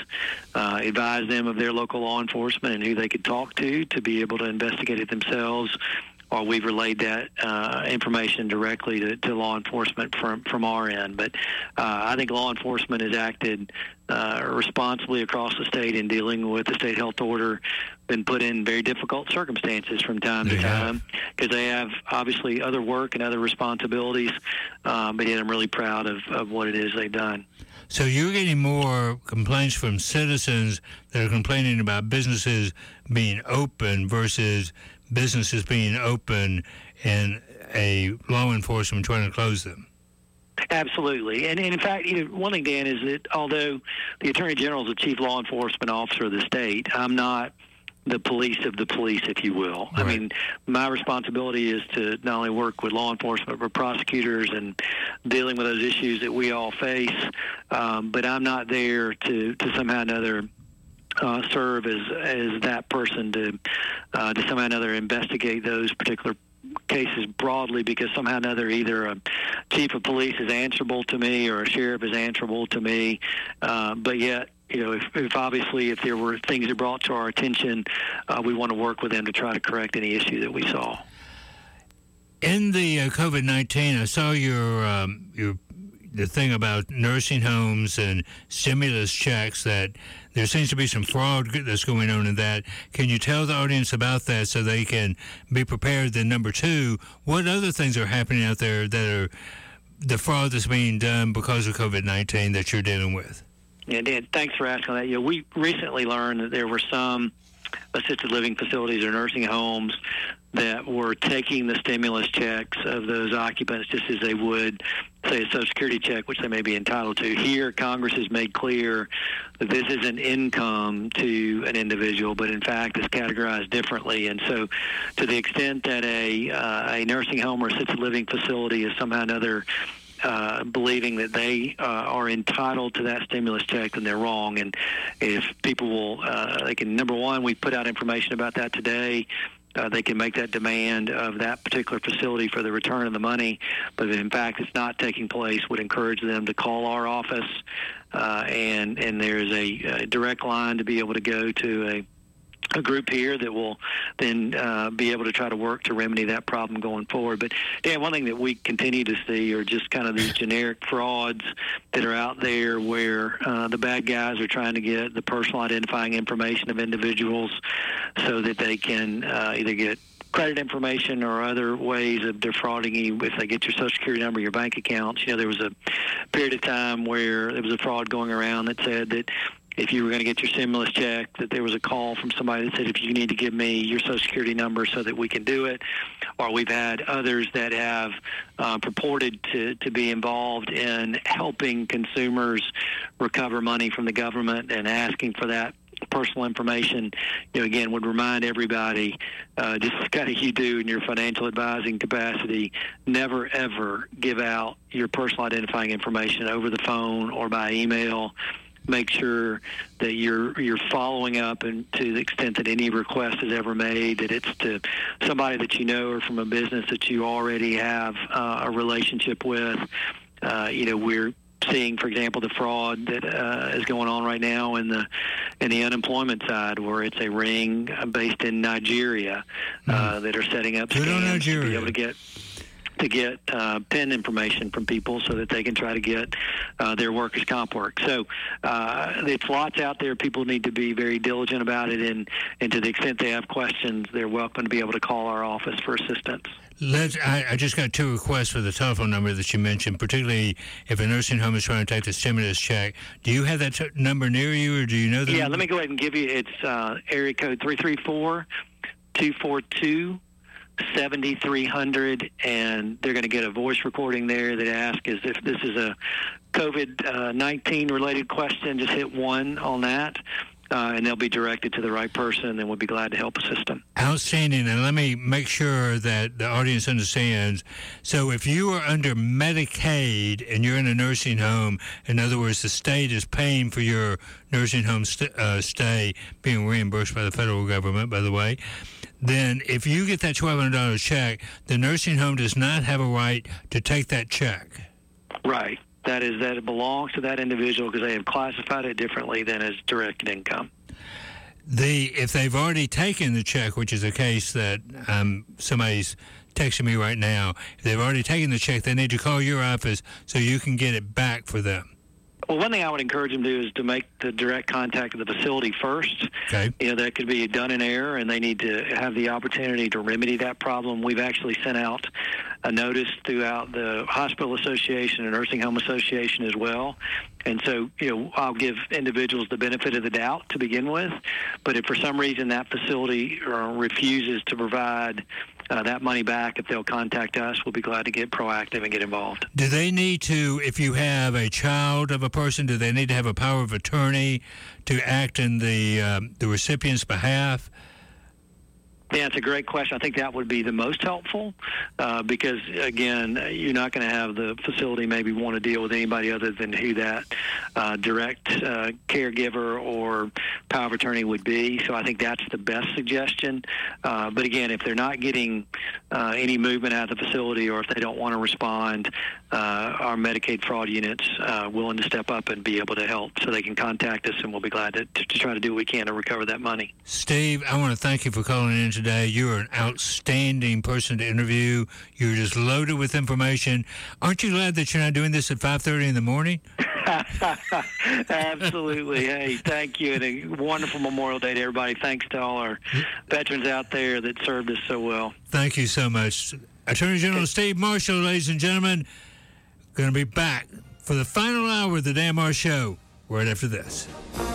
advise them of their local law enforcement and who they could talk to be able to investigate it themselves, or we've relayed that information directly to law enforcement from our end. But I think law enforcement has acted responsibly across the state in dealing with the state health order, been put in very difficult circumstances from time to time because they have obviously other work and other responsibilities, but yet I'm really proud of what it is they've done. So you're getting more complaints from citizens that are complaining about businesses being open versus businesses being open and a law enforcement trying to close them. Absolutely. And in fact, one thing, Dan, is that although the Attorney General is the chief law enforcement officer of the state, I'm not the police of the police, if you will. Right. I mean, my responsibility is to not only work with law enforcement, but prosecutors and dealing with those issues that we all face. But I'm not there to somehow or another serve as that person to somehow or another investigate those particular cases broadly, because somehow or another either a chief of police is answerable to me or a sheriff is answerable to me. But yet, if there were things that brought to our attention, we want to work with them to try to correct any issue that we saw. In the COVID-19, I saw the thing about nursing homes and stimulus checks, that there seems to be some fraud that's going on in that. Can you tell the audience about that so they can be prepared? Then number two, what other things are happening out there that are the fraud that's being done because of COVID-19 that you're dealing with? Yeah, Dan, thanks for asking that. We recently learned that there were some assisted living facilities or nursing homes that were taking the stimulus checks of those occupants just as they would, say, a Social Security check, which they may be entitled to. Here, Congress has made clear that this is an income to an individual, but in fact is categorized differently. And so to the extent that a nursing home or assisted living facility is somehow or another believing that they are entitled to that stimulus check, then they're wrong. And if people will, they can, number one, we put out information about that today. They can make that demand of that particular facility for the return of the money. But if in fact it's not taking place, would encourage them to call our office. And there's a direct line to be able to go to a group here that will then be able to try to work to remedy that problem going forward. But, Dan, one thing that we continue to see are just kind of these generic frauds that are out there where the bad guys are trying to get the personal identifying information of individuals so that they can either get credit information or other ways of defrauding you if they get your Social Security number, your bank accounts. There was a period of time where there was a fraud going around that said that if you were going to get your stimulus check, that there was a call from somebody that said, if you need to give me your Social Security number so that we can do it. Or we've had others that have purported to be involved in helping consumers recover money from the government and asking for that personal information. Again, would remind everybody, just kind of you do in your financial advising capacity, never, ever give out your personal identifying information over the phone or by email. Make sure that you're following up, and to the extent that any request is ever made, that it's to somebody that you know or from a business that you already have a relationship with. We're seeing, for example, the fraud that is going on right now in the unemployment side, where it's a ring based in Nigeria that are setting up scams to be able to get PIN information from people so that they can try to get their workers' comp work. So it's lots out there. People need to be very diligent about it, and to the extent they have questions, they're welcome to be able to call our office for assistance. I just got two requests for the telephone number that you mentioned, particularly if a nursing home is trying to take the stimulus check. Do you have that number near you, or do you know that? Yeah, let me go ahead and give you. It's area code 334-242. 7300, and they're going to get a voice recording there that asks if this is a COVID-19 related question, just hit 1 on that, and they'll be directed to the right person, and we'll be glad to help assist them. Outstanding. And let me make sure that the audience understands. So if you are under Medicaid and you're in a nursing home, in other words, the state is paying for your nursing home stay, being reimbursed by the federal government, by the way, then if you get that $1,200 check, the nursing home does not have a right to take that check. Right. That it belongs to that individual because they have classified it differently than as direct income. If they've already taken the check, which is a case that somebody's texting me right now, if they've already taken the check, they need to call your office so you can get it back for them. Well, one thing I would encourage them to do is to make the direct contact with the facility first. Okay. That could be done in error, and they need to have the opportunity to remedy that problem. We've actually sent out a notice throughout the Hospital Association and Nursing Home Association as well. And so, I'll give individuals the benefit of the doubt to begin with. But if for some reason that facility refuses to provide that money back, if they'll contact us, we'll be glad to get proactive and get involved. Do they need to, if you have a child of a person, do they need to have a power of attorney to act in the recipient's behalf? Yeah, it's a great question. I think that would be the most helpful because, again, you're not going to have the facility maybe want to deal with anybody other than who that direct caregiver or power of attorney would be. So I think that's the best suggestion. But, again, if they're not getting any movement out of the facility or if they don't want to respond, our Medicaid fraud unit's willing to step up and be able to help. So they can contact us, and we'll be glad to try to do what we can to recover that money. Steve, I want to thank you for calling in today. You're an outstanding person to interview. You're just loaded with information. Aren't you glad that you're not doing this at 5:30 in the morning? Absolutely. Hey, thank you, and a wonderful Memorial Day to everybody. Thanks to all our veterans out there that served us so well. Thank you so much. Attorney General Steve Marshall, ladies and gentlemen, going to be back for the final hour of the Dan Marsh Show right after this.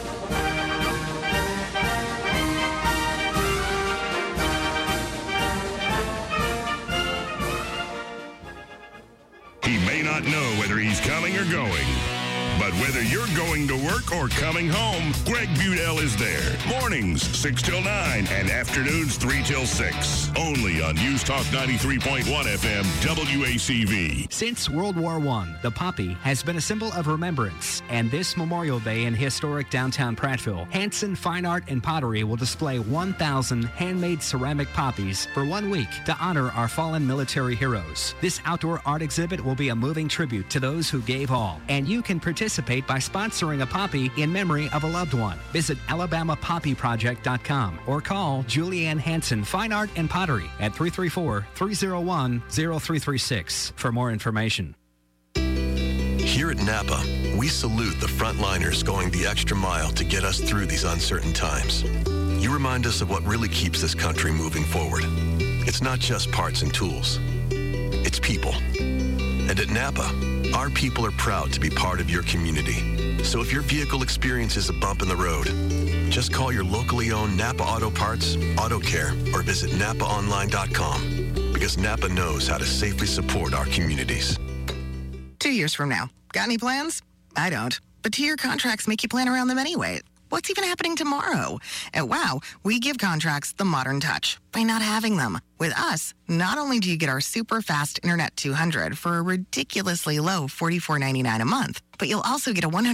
He may not know whether he's coming or going, but whether you're going to work or coming home, Greg Budell is there. Mornings, 6 till 9, and afternoons, 3 till 6. Only on News Talk 93.1 FM, WACV. Since World War I, the poppy has been a symbol of remembrance. And this Memorial Day in historic downtown Prattville, Hanson Fine Art and Pottery will display 1,000 handmade ceramic poppies for 1 week to honor our fallen military heroes. This outdoor art exhibit will be a moving tribute to those who gave all. And you can participate by sponsoring a poppy in memory of a loved one. Visit AlabamaPoppyProject.com or call Julianne Hanson Fine Art and Pottery at 334-301-0336 for more information. Here at Napa, we salute the frontliners going the extra mile to get us through these uncertain times. You remind us of what really keeps this country moving forward. It's not just parts and tools. It's people. And at Napa, our people are proud to be part of your community. So if your vehicle experiences a bump in the road, just call your locally owned Napa Auto Parts, Auto Care, or visit NapaOnline.com because Napa knows how to safely support our communities. 2 years from now, got any plans? I don't. But 2-year contracts make you plan around them anyway. What's even happening tomorrow? At WOW, we give contracts the modern touch by not having them. With us, not only do you get our super fast Internet 200 for a ridiculously low $44.99 a month, but you'll also get a 100